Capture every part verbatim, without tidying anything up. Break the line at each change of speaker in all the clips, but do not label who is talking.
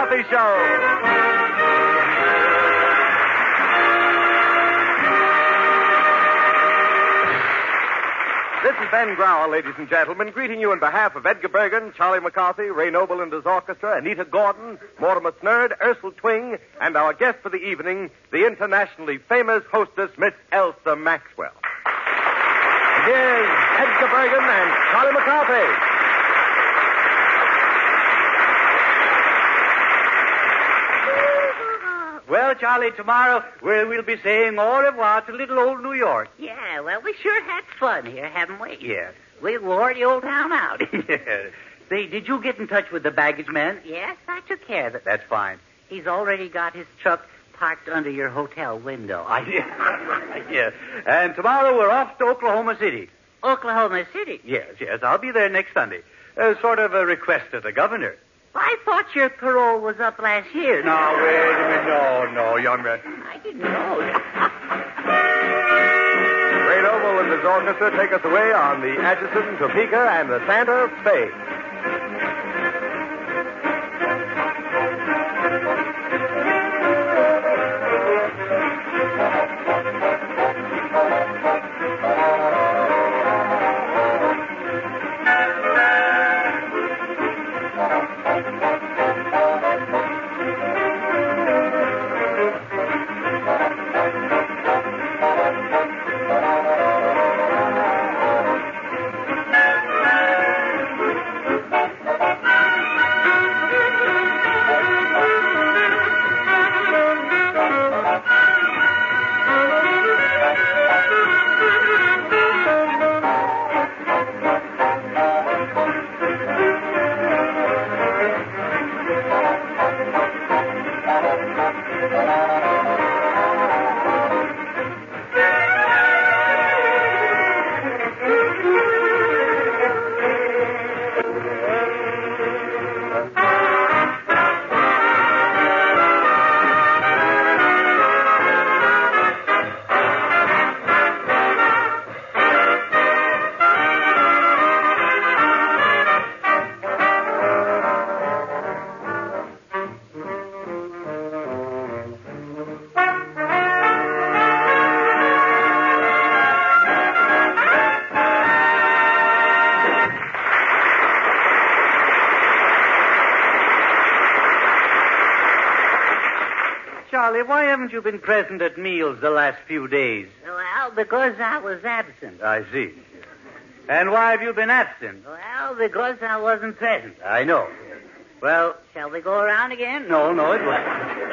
McCarthy Show. This is Ben Grauer, ladies and gentlemen, greeting you on behalf of Edgar Bergen, Charlie McCarthy, Ray Noble and his orchestra, Anita Gordon, Mortimer Snerd, Ursula Twing, and our guest for the evening, the internationally famous hostess, Miss Elsa Maxwell. And here's Edgar Bergen and Charlie McCarthy.
Well, Charlie, tomorrow we'll, we'll be saying au revoir to little old New York.
Yeah, well, we sure had fun here, haven't we?
Yeah.
We wore the old town out.
Yeah. Say, did you get in touch with the baggage man?
Yes, I took care of it.
That's fine.
He's already got his truck parked under your hotel window.
I, yeah. yeah. And tomorrow we're off to Oklahoma City.
Oklahoma City?
Yes, yes. I'll be there next Sunday. Uh, sort of a request to the governor.
Well, I thought your parole was up last year.
No, wait a minute. No, no, young man.
I didn't know.
Ray Noble and his orchestra take us away on the Atchison, Topeka, and the Santa Fe.
Charlie, why haven't you been present at meals the last few days?
Well, because I was absent.
I see. And why have you been absent?
Well, because I wasn't present.
I know. Well,
shall we go around again?
No, no, it won't.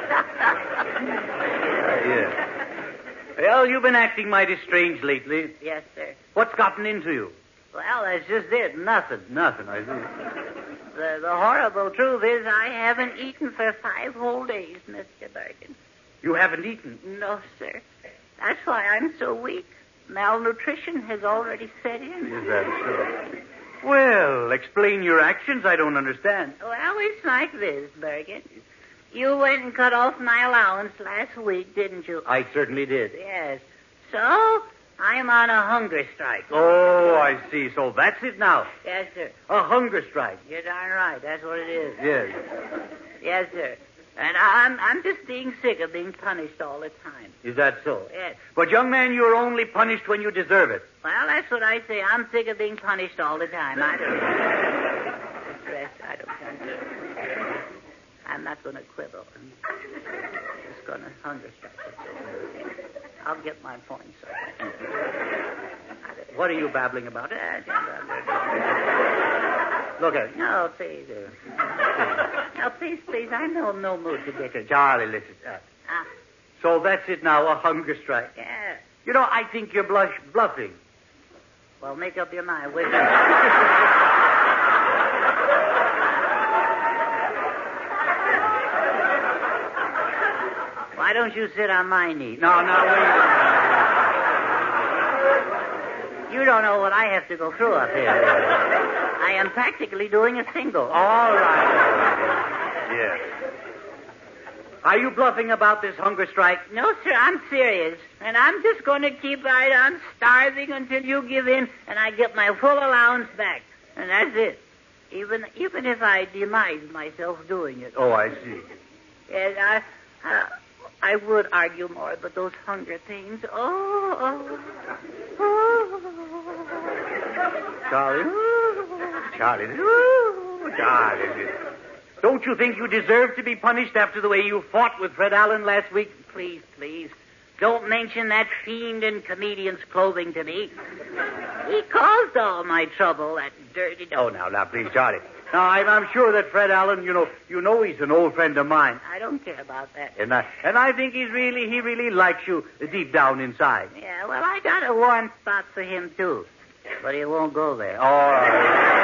Yeah. Well, you've been acting mighty strange lately.
Yes, sir.
What's gotten into you?
Well, that's just it. Nothing.
Nothing, I see.
The, the horrible truth is I haven't eaten for five whole days, Mister Bergen.
You haven't eaten?
No, sir. That's why I'm so weak. Malnutrition has already set in.
Is that so? Well, explain your actions. I don't understand.
Well, it's like this, Bergen. You went and cut off my allowance last week, didn't you?
I certainly did.
Yes. So, I'm on a hunger strike.
Oh, I see. So that's it now.
Yes, sir.
A hunger strike.
You're darn right. That's what it is.
Yes.
Yes, sir. And I'm I'm just being sick of being punished all the time.
Is that so?
Yes.
But, young man, you're only punished when you deserve it.
Well, that's what I say. I'm sick of being punished all the time. I don't... Stress, I don't... I'm not going to quibble. I'm just going to hunger strike. I'll get my points.
What are you babbling about? Look at it.
No, please. No, please, please. I'm no, no mood to get it.
Charlie, listen. Uh,
Ah.
So that's it now, a hunger strike.
Yeah.
You know, I think you're blush bluffing.
Well, make up your mind. Wait a Why don't you sit on my knee?
No, no, wait.
You don't know what I have to go through up here. I am practically doing a single.
All right. Yes. Are you bluffing about this hunger strike?
No, sir, I'm serious. And I'm just going to keep right on starving until you give in and I get my full allowance back. And that's it. Even even if I demise myself doing it.
Oh, I see.
And I, uh, I would argue more, but those hunger pains. Oh, oh, oh.
Charlie. Charlie. Oh, Charlie. Don't you think you deserve to be punished after the way you fought with Fred Allen last week?
Please, please. Don't mention that fiend in comedian's clothing to me. He caused all my trouble, that dirty dog.
Oh, now, now, please, Charlie. Now, I'm, I'm sure that Fred Allen, you know, you know he's an old friend of mine.
I don't care about that.
And I, and I think he's really, he really likes you deep down inside.
Yeah, well, I got a warm spot for him, too. But he won't go there.
All right.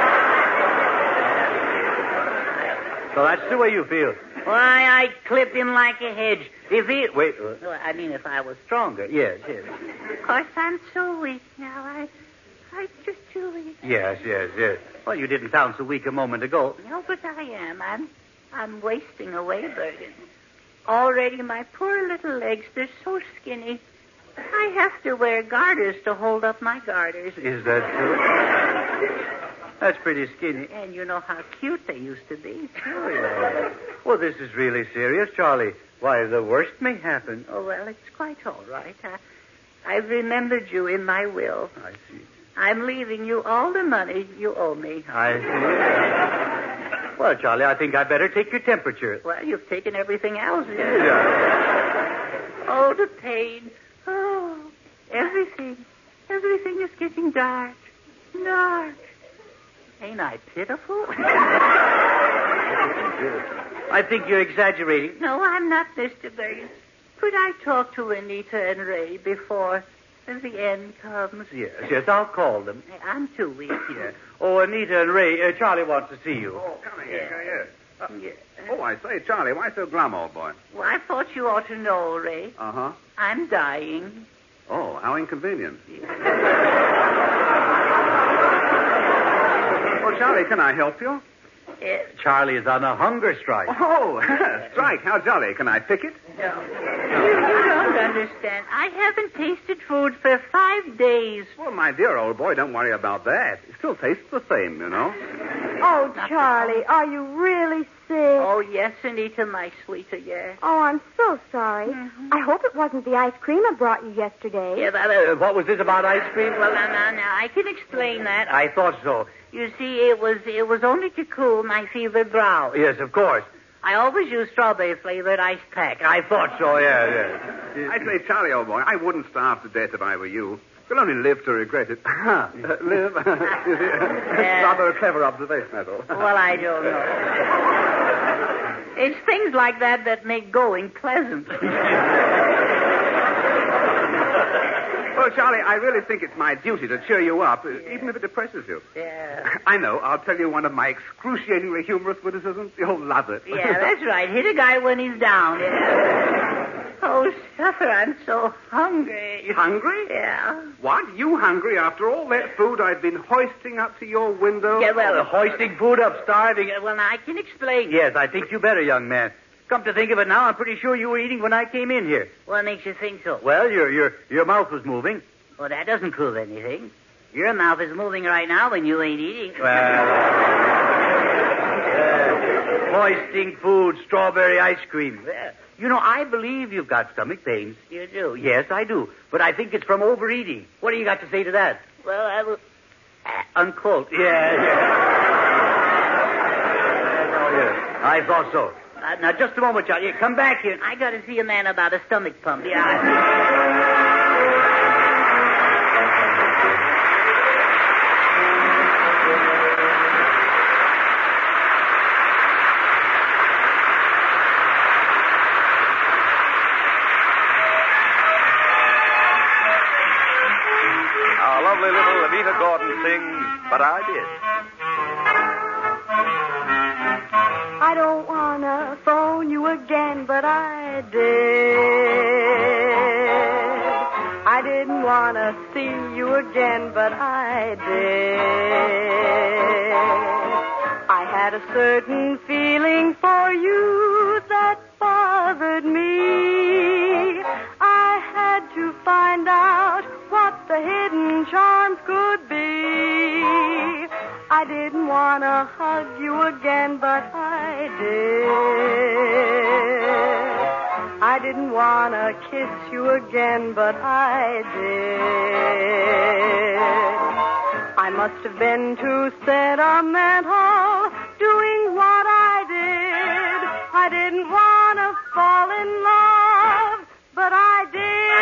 So that's the way you feel.
Why, I'd clip him like a hedge. If he...
Wait. Uh,
no, I mean, if I was stronger.
yes, yes.
Of course, I'm so weak now. I, I'm just too weak.
Yes, yes, yes. Well, you didn't sound so weak a moment ago.
No, but I am. I'm, I'm wasting away, Bergen. Already my poor little legs, they're so skinny. I have to wear garters to hold up my garters.
Is that true? That's pretty skinny.
And you know how cute they used to be.
Oh, yeah. Well, this is really serious, Charlie. Why, the worst may happen.
Oh, well, it's quite all right. I, I've remembered you in my will.
I see.
I'm leaving you all the money you owe me.
I see. Well, Charlie, I think I'd better take your temperature.
Well, you've taken everything else.
Yeah.
Oh, the pain. Oh, everything. Everything is getting dark. Dark. Ain't I pitiful?
I think you're exaggerating.
No, I'm not, Mister Bergen. Could I talk to Anita and Ray before the end comes?
Yes, yes, I'll call them.
I'm too weak.
Yeah. Oh, Anita and Ray, uh, Charlie wants to see you.
Oh, come here, come here. Uh,
Yeah.
oh, I say, Charlie, why so glum, old boy?
Well, I thought you ought to know, Ray.
Uh-huh.
I'm dying.
Oh, how inconvenient. Oh, Charlie, can I help you?
Uh,
Charlie is on a hunger strike.
Oh, strike, how jolly. Can I pick it?
no. You, you don't understand. I haven't tasted food for five days.
Well, my dear old boy, don't worry about that. It still tastes the same, you know.
Oh, Charlie, are you really sick?
Oh, yes, Anita, my sweeter, yeah.
Oh, I'm so sorry.
Mhm.
I hope it wasn't the ice cream I brought you yesterday.
Yeah, but,
Uh, what was this about ice cream?
well, now, now, now, I can explain that.
I thought so.
You see, it was it was only to cool my fevered brow.
Yes, of course.
I always use strawberry-flavored ice pack.
I thought so, yeah, yeah.
I say, Charlie, old boy, I wouldn't starve to death if I were you. You'll only live to regret it. uh, live? Rather a clever observation, that's all.
Well, I don't know. It's things like that that make going pleasant.
Well, Charlie, I really think it's my duty to cheer you up, even if it depresses you.
Yeah.
I know. I'll tell you one of my excruciatingly humorous witticisms. You'll love it.
Yeah, that's right. Hit a guy when he's down. Yeah. Oh, suffer, I'm so hungry.
Hungry?
Yeah.
What? You hungry after all that food I've been hoisting up to your window?
Yeah, well,
Oh, hoisting food up, starving.
well, now, I can explain.
Yes, I think you better, young man. Come to think of it now, I'm pretty sure you were eating when I came in here.
What makes you think so?
Well, your your your mouth was moving.
Well, that doesn't prove anything. Your mouth is moving right now when you ain't eating.
Well, uh, hoisting food, strawberry ice cream. Well, you know, I believe you've got stomach pains.
You do?
Yes, I do. But I think it's from overeating. What do you got to say to that?
Well, I will... Uh, unquote.
Yeah, yeah. Yes, I thought so. Uh, now, just a moment, Charlie. Come back here.
I got to see a man about a stomach pump.
Yeah.
Our lovely little Anita Gordon sings, But I Did.
I don't want to phone you again, but I did. I didn't want to see you again, but I did. I had a certain feeling for you that bothered me. I had to find out what the hidden charms could be. I didn't want to hug you again, but I did. I didn't want to kiss you again, but I did. I must have been too sentimental doing what I did. I didn't want to fall in love, but I did.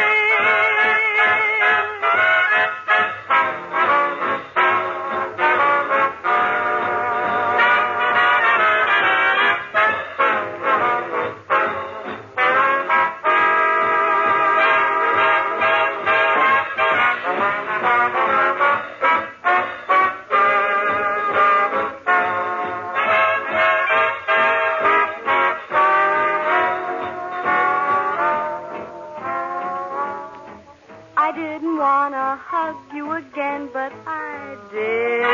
I didn't want to hug you again, but I did.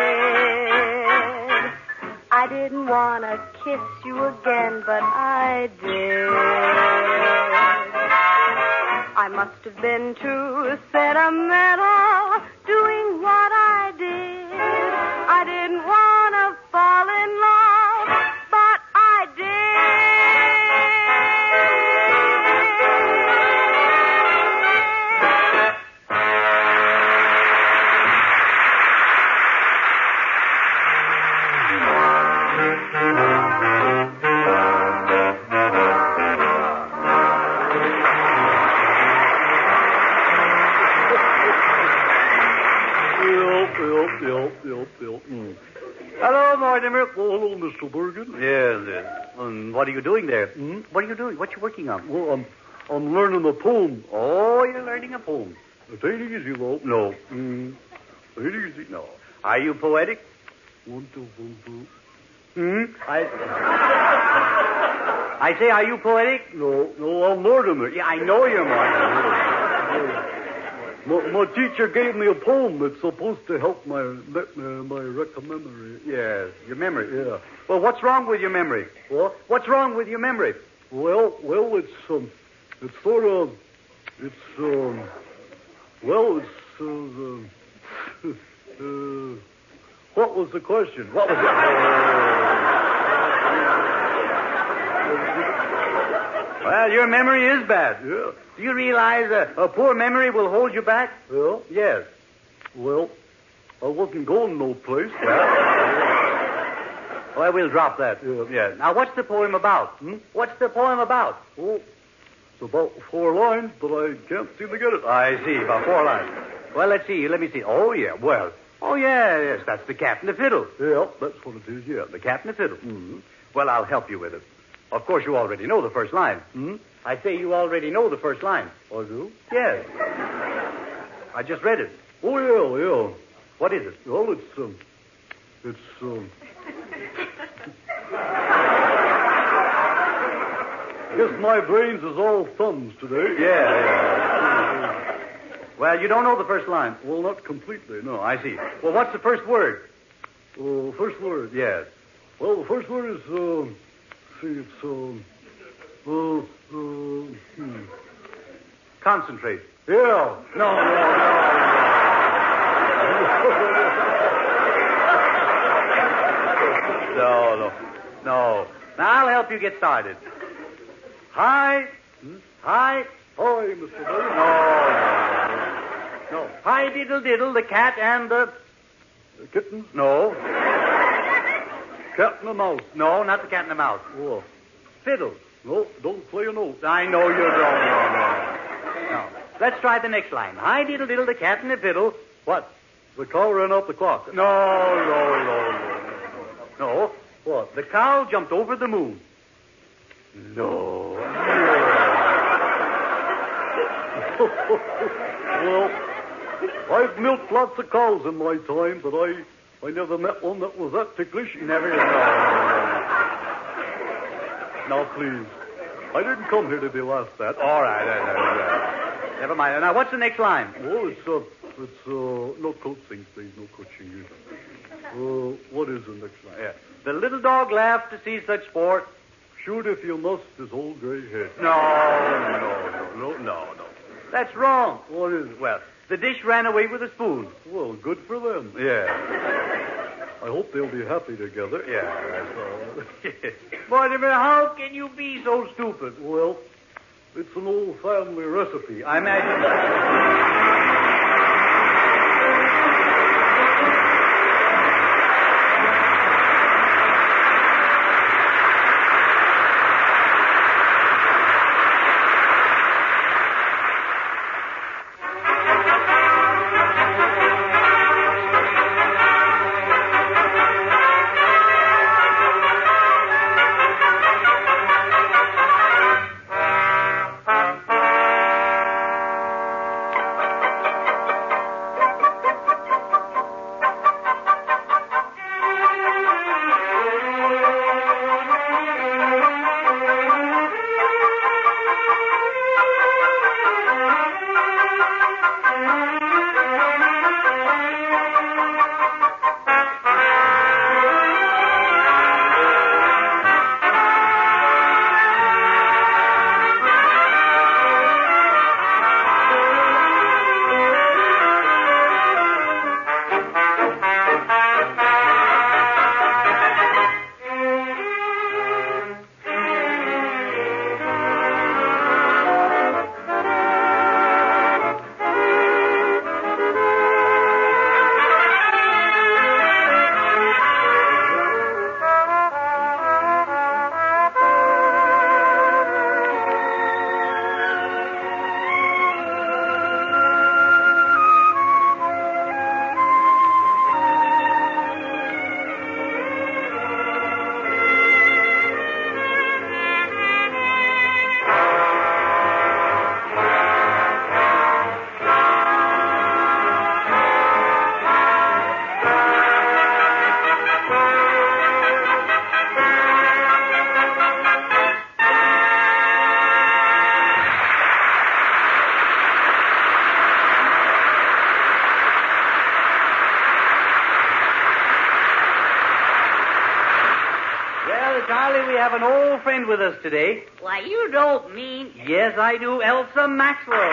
I didn't want to kiss you again, but I did. I must have been too sentimental doing what I did. I didn't want to fall in love, but I did.
Mm. Hello, Mortimer. Oh, hello, Mister Bergen. Yes, yes. Um, what are you doing there? Hmm? What are you doing? What you working on? Well, I'm, I'm learning a poem. Oh, you're learning a poem. It ain't easy, though. No. Mm. It ain't easy. No. Are you poetic? One, two, one, two. Hmm? I... I say, are you poetic? No, no, I'm Mortimer. Yeah, I know you're Mortimer. My, my teacher gave me a poem that's supposed to help my my, my memory. Yes, your memory. Yeah. Well, what's wrong with your memory? What? What's wrong with your memory? Well, well, it's um, it's sort of, it's um, well, it's uh, um, uh, what was the question? What was it? Well, your memory is bad. Yeah. Do you realize a, a poor memory will hold you back? Yeah. Yes. Well, I wasn't going no place. Well, well, we'll drop that. Yeah. Yeah. Now, what's the poem about? Hmm? What's the poem about? Oh, it's about four lines, but I can't seem to get it. I see, about four lines. Well, let's see. Let me see. Oh, yeah. Well, oh, yeah, yes. That's the Cat and the Fiddle. Yeah, that's what it is, yeah. The Cat and the Fiddle. Mm-hmm. Well, I'll help you with it. Of course, you already know the first line. Hmm? I say you already know the first line. I do? Yes. I just read it. Oh, yeah, yeah. What is it? Well, it's, um, it's, um... Guess my brains is all thumbs today. Yeah, yeah. Well, you don't know the first line. Well, not completely, no. I see. Well, what's the first word? Oh, uh, first word? Yes. Well, the first word is, um... see, it's, um... Uh, uh, hmm. Concentrate. Yeah. No, no, no. No, no. No. Now, I'll help you get started. Hi. Hmm? Hi. Hi, Mister Bergen. No, no, no. Hi, diddle, diddle, the cat and the... The kitten? No. Cat and the mouse? No, not the cat and the mouse. Oh. Fiddle. No, don't play a note. I know you don't. No, no. No. Let's try the next line. Hi, diddle, diddle, the cat and the fiddle. What? The cow ran up the clock. No, no, no, no. No. What? The cow jumped over the moon. No. Well, I've milked lots of cows in my time, but I, I never met one that was that ticklish. Never. No. Now, please. I didn't come here to be laughed at. All right. Uh, uh, uh, never mind. Now, what's the next line? Oh, it's, uh, it's, uh, no coaxing, please. No coaching. Uh, what is the next line? Yeah. The little dog laughed to see such sport. Shoot if you must his old gray head. No, no, no, no, no, no. That's wrong. What is it? Well, the dish ran away with a spoon. Well, good for them. Yeah. I hope they'll be happy together.
Yeah, that's all.
Mortimer, how can you be so stupid? Well, it's an old family recipe.
I imagine. Charlie, we have an old friend with us today.
Why, you don't mean...
Yes, I do. Elsa Maxwell.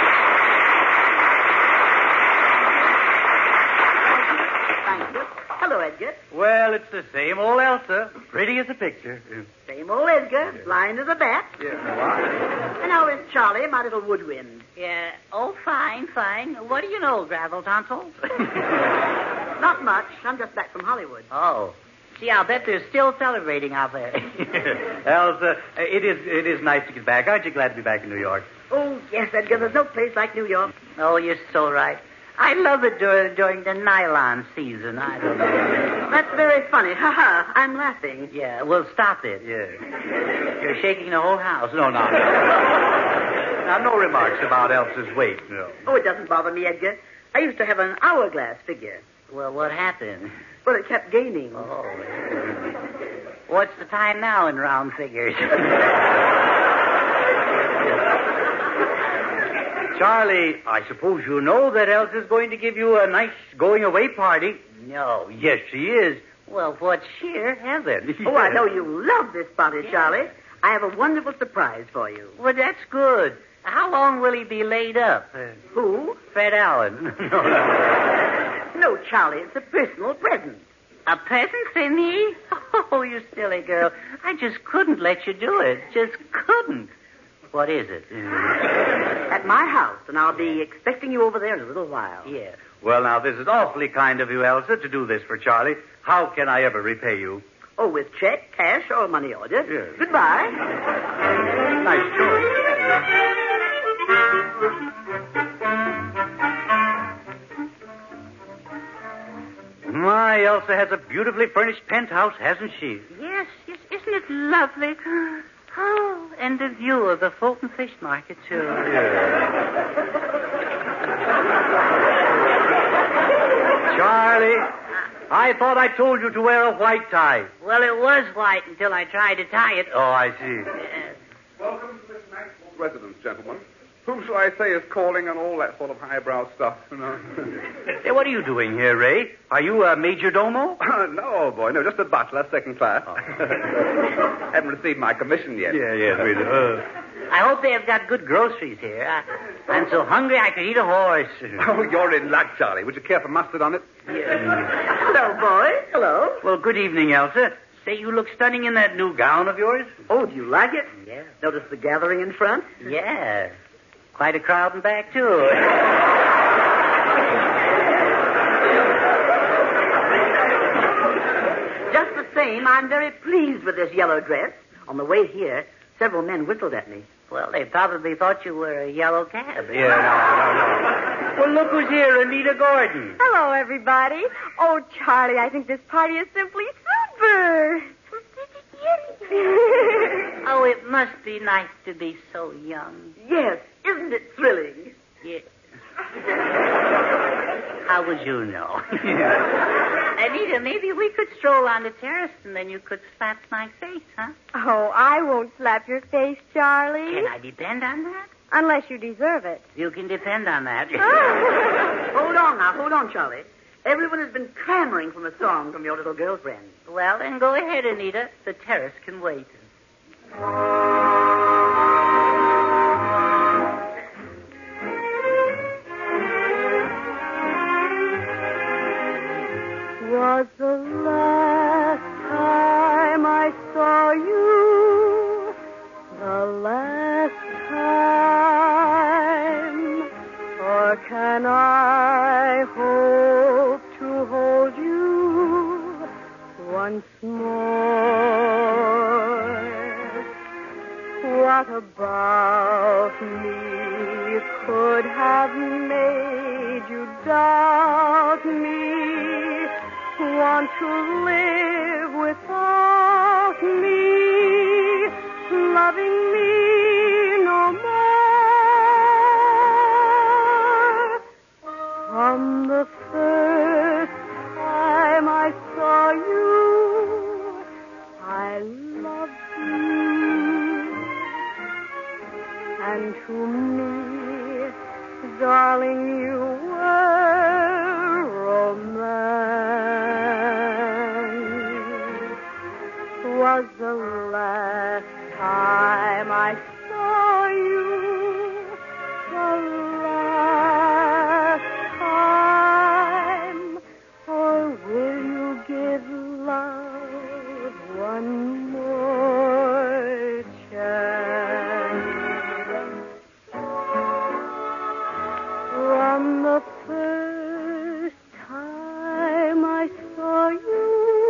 Thank you. Hello, Edgar.
Well, it's the same old Elsa. Pretty as a picture.
Same old Edgar. Blind as a bat.
Yeah, what?
And how is Charlie, my little woodwind? Yeah. Oh, fine, fine. What do you know, gravel tonsils? Not much. I'm just back from Hollywood.
Oh.
Gee, I'll bet they're still celebrating out there.
Elsa, it is it is nice to get back. Aren't you glad to be back in New York?
Oh, yes, Edgar. There's no place like New York. Oh, you're so right. I love it during, during the nylon season. I don't know. That's very funny. Ha ha. I'm laughing. Yeah, well, stop it.
Yeah. You're shaking the whole house. No, no. Now, no remarks about Elsa's weight, no.
Oh, it doesn't bother me, Edgar. I used to have an hourglass figure. Well, what happened? Well, it kept gaining. Oh. What's the time now in round figures?
Charlie, I suppose you know that Elsa's going to give you a nice going-away party.
No.
Yes, she is.
Well, what sheer heaven.
Yeah.
Oh, I know you love this party, yeah. Charlie. I have a wonderful surprise for you. Well, that's good. How long will he be laid up? Uh, Who?
Fred Allen.
no, no. No, Charlie, it's a personal present. A present for me? Oh, you silly girl. I just couldn't let you do it. Just couldn't. What is it? At my house, and I'll be expecting you over there in a little while.
Yeah. Well, now, this is awfully kind of you, Elsa, to do this for Charlie. How can I ever repay you?
Oh, with check, cash, or money order.
Yes.
Goodbye.
Nice choice. My, Elsa has a beautifully furnished penthouse, hasn't she?
Yes, yes. Isn't it lovely? Oh, and the view of the Fulton Fish Market, too.
Yeah. Charlie, I thought I told you to wear a white tie.
Well, it was white until I tried to tie it.
Oh, I see.
Yes.
Welcome to Miss Maxwell's residence, gentlemen. Whom shall I say is calling and all that sort of highbrow stuff, you know?
Hey, what are you doing here, Ray? Are you a major domo?
No, boy, no, just a butler, second class.
Oh.
Haven't received my commission yet.
Yeah, yes, we do. Uh, I hope they have got good groceries here. I, I'm so hungry I could eat a horse.
Oh, you're in luck, Charlie. Would you care for mustard on it?
Hello, boys. Hello.
Well, good evening, Elsa. Say, you look stunning in that new gown of yours.
Oh, do you like it?
Yeah.
Notice the gathering in front?
Yeah. Quite a crowd in back, too.
Just the same, I'm very pleased with this yellow dress. On the way here, several men whistled at me.
Well, they probably thought you were a yellow cab.
Yeah, no, no, no.
Well, look who's here, Anita Gordon.
Hello, everybody. Oh, Charlie, I think this party is simply super.
Oh, it must be nice to be so young.
Yes, isn't it thrilling?
Yes.
How would you know?
Anita, maybe we could stroll on the terrace and then you could slap my face, huh?
Oh, I won't slap your face, Charlie.
Can I depend on that?
Unless you deserve it.
You can depend on that.
Hold on now, hold on, Charlie. Everyone has been clamoring for a song from your little girlfriend.
Well, then go ahead, Anita. The terrace can wait.
Was the last time I saw you, the last time, or can I hope to hold you once more? What about me could have made you doubt me? Want to live without me, loving me no more. From the first time I saw you, I loved you. And to me, darling, you were romance. Was the last time I saw you, the last time, or will you give love one more chance? From the first time I saw you,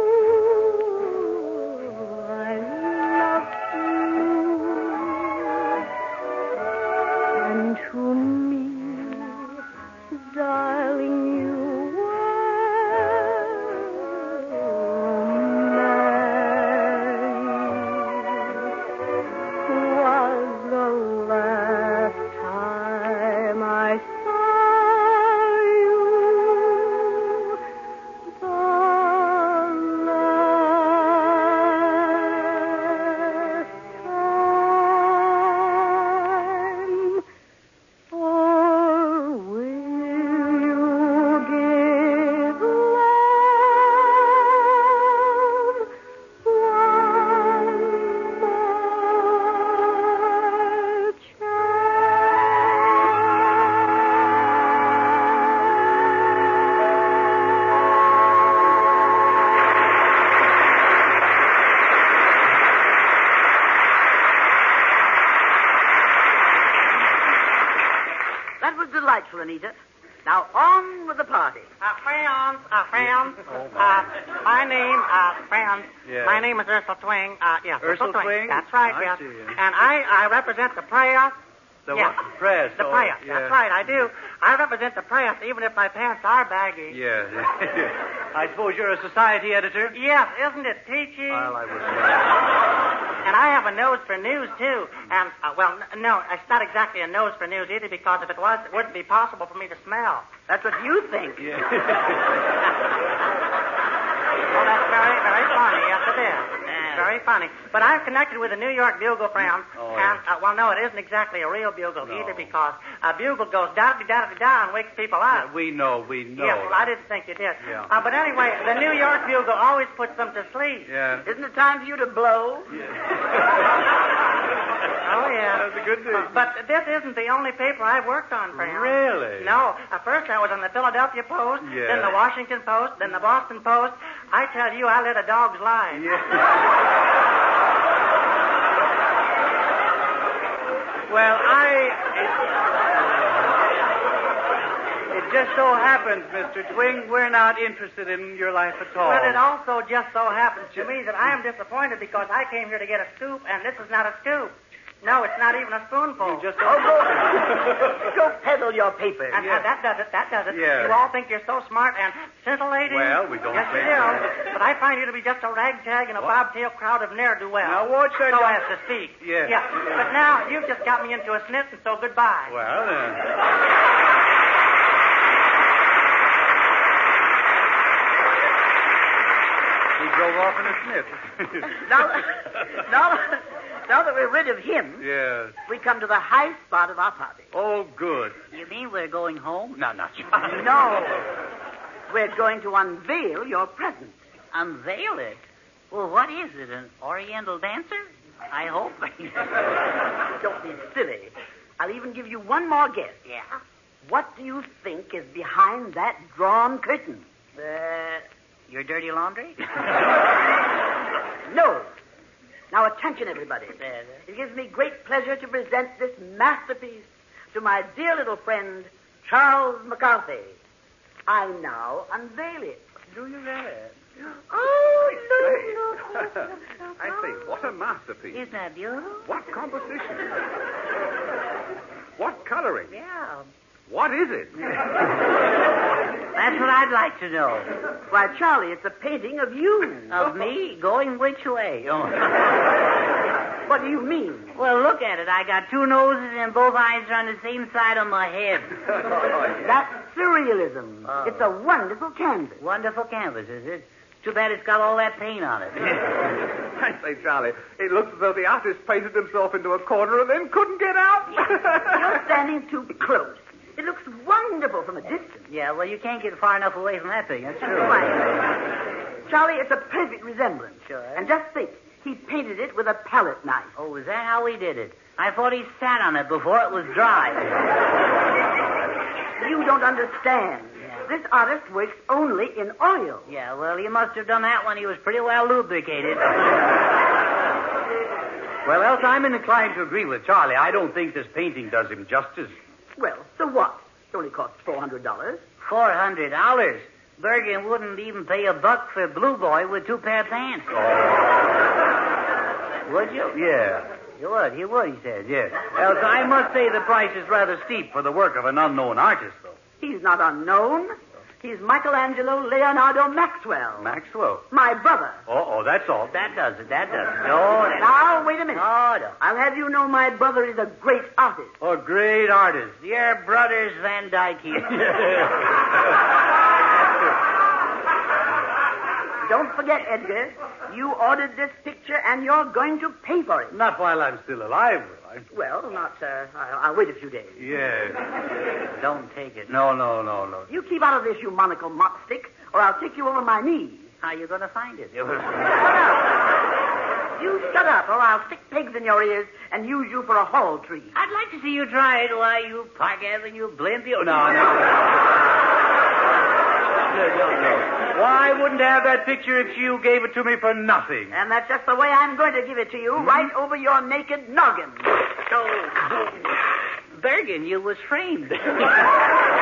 I loved you. And to me, darling, you were romance. Was the last time I saw you, the last time, or will you give love one more
That was delightful, Anita. Now on with the party.
Uh, friends, uh, friends, uh, my name, uh, friends,
Yeah.
my name is Ursula Twing. Uh, yes,
Ursula Twing?
That's right,
I
yes.
see, yeah.
And I, I represent the press.
The
yes.
what? Press.
The
oh,
press.
Yeah.
That's right, I do. I represent the press, even if my pants are baggy.
Yeah. I suppose you're a society editor?
Yes, isn't it peachy?
Well, I wouldn't.
And I have a nose for news, too. And, uh, well, n- no, it's not exactly a nose for news either, because if it was, it wouldn't be possible for me to smell.
That's what you think.
Yeah.
Oh, that's very, very funny. Yes, it is. It's very funny. But I'm connected with the New York Bugle, friends.
Oh,
and,
yeah.
uh, well, no, it isn't exactly a real bugle
No.
either, because a bugle goes da-da-da-da-da and wakes people up.
Yeah, we know, we know.
Yes, well, I didn't think you did.
Yeah.
Uh, but anyway, the New York Bugle always puts them to sleep.
Yeah.
Isn't it time for you to blow?
Uh, Oh, yeah.
That's a good thing.
Uh, but this isn't the only paper I've worked on for him.
Really?
No. Uh, first I was on the Philadelphia Post,
Yeah.
then the Washington Post, then the Boston Post. I tell you, I led a dog's life.
Yeah. Well, I... It, it just so happens, Mister Twing, we're not interested in your life at all.
Well, it also just so happens to me that I am disappointed because I came here to get a scoop, and this is not a scoop. No, it's not even a spoonful.
You just
Oh, go, go peddle your paper.
And, and that does it. That does it.
Yeah.
You all think you're so smart and scintillating.
Well, we don't
Yes,
think
you do.
so.
But I find you to be just a ragtag in a bobtail crowd of ne'er-do-wells.
Now, watch that
So
young-
as to speak.
Yeah.
Yeah. But now, you've just got me into a snit, and so goodbye.
Well, then. He drove off in a snip.
Now, now, now that we're rid of him,
Yes.
we come to the high spot of our party.
Oh, good.
You mean we're going home?
No, not Charlie.
No, we're going to unveil your present.
Unveil it? Well, what is it, an Oriental dancer? I hope.
Don't be silly. I'll even give you one more guess.
Yeah?
What do you think is behind that drawn curtain?
Uh, your dirty laundry?
No. Now, attention, everybody. It gives me great pleasure to present this masterpiece to my dear little friend, Charles McCarthy. I now unveil it.
Do you really?
Oh, no, no, no.
I say, what a masterpiece.
Isn't that beautiful?
What composition. What coloring.
Yeah.
What is it?
That's what I'd like to know.
Why, Charlie, it's a painting of you.
Of me? Going which way? Oh.
What do you mean?
Well, look at it. I got two noses and both eyes are on the same side of my head.
That's surrealism.
Oh.
It's a wonderful canvas.
Wonderful canvas, is it? Too bad it's got all that paint on it.
I say, Charlie, it looks as though the artist painted himself into a corner and then couldn't get out.
You're standing too close. It looks wonderful from a distance.
Yeah, well, you can't get far enough away from that thing. That's true.
Why, Charlie, it's a perfect resemblance.
Sure.
And just think, he painted it with a palette knife.
Oh, is that how he did it? I thought he sat on it before it was dry.
You don't understand. This artist works only in oil.
Yeah, well, he must have done that when he was pretty well lubricated.
Well, else I'm inclined to agree with Charlie. I don't think this painting does him justice.
Well, so what? It only costs four hundred dollars.
Four hundred dollars. Bergen wouldn't even pay a buck for Blue Boy with two pair of pants. Would you?
Yeah.
You would. He would, he said.
Yes. Else I must say the price is rather steep for the work of an unknown artist, though.
He's not unknown. He's Michelangelo Leonardo Maxwell.
Maxwell.
My brother.
Oh, oh, that's all.
That does it. That does it. No, that...
Now, wait a minute.
No, no.
I'll have you know my brother is a great artist.
A great artist.
Your brother's Van Dyke here.
Don't forget, Edgar, you ordered this picture and you're going to pay for it.
Not while I'm still alive, will I?
Well, not, uh, I'll, I'll wait a few days.
Yes.
Don't take it.
No, no, no, no.
You keep out of this, you monocle mop stick, or I'll take you over my knees.
How you going to find it?
Shut up. You shut up, or I'll stick pegs in your ears and use you for a hall tree.
I'd like to see you try it. Why, you Park Avenue blimp. You... No, no, no.
No, no, no. Why, I wouldn't have that picture if you gave it to me for nothing.
And that's just the way I'm going to give it to you,
Hmm?
right over your naked noggin.
So, Bergen, you was framed.